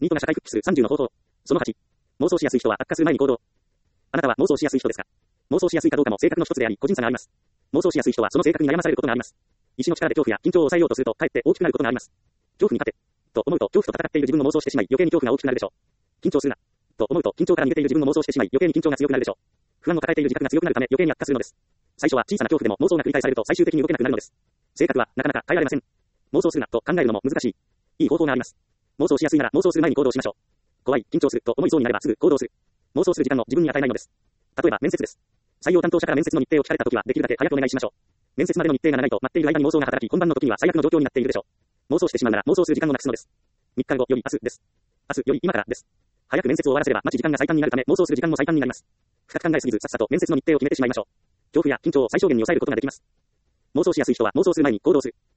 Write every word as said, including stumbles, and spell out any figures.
ニートが社会復帰するさんじゅうの方法。そのはち。妄想しやすい人は悪化する前に行動。あなたは妄想しやすい人ですか？妄想しやすいかどうかも性格の一つであり、個人差があります。妄想しやすい人はその性格に悩まされることがあります。意志の力で恐怖や緊張を抑えようとすると、かえって大きくなることがあります。恐怖に勝て。と思うと恐怖と戦っている自分を妄想してしまい、余計に恐怖が大きくなるでしょう。緊張するな。と思うと緊張から逃げている自分を妄想してしまい、余計に緊張が強くなるでしょう。不安を抱えている自覚が強くなるため余計に悪化するのです。最初は小さな恐怖でも妄想が繰り返されると最終的に動けなくなるのです。性格はなかなか変えられません。妄想するなと考えるのも難しい。いい方法があります。妄想しやすいなら妄想する前に行動しましょう。怖い、緊張すると思いそうになればすぐ行動する。妄想する時間を自分に与えないのです。例えば面接です。採用担当者から面接の日程を聞かれたときはできるだけ早くお願いしましょう。面接までの日程が長いと待っている間に妄想が働き、本番の時には最悪の状況になっているでしょう。妄想してしまうなら妄想する時間をなくすのです。みっかごより明日です。明日より今からです。早く面接を終わらせれば待ち時間が最短になるため妄想する時間も最短になります。深く考えすぎずさっさと面接の日程を決めてしまいましょう。恐怖や緊張を最小限に抑えることができます。妄想しやすい人は妄想する前に行動する。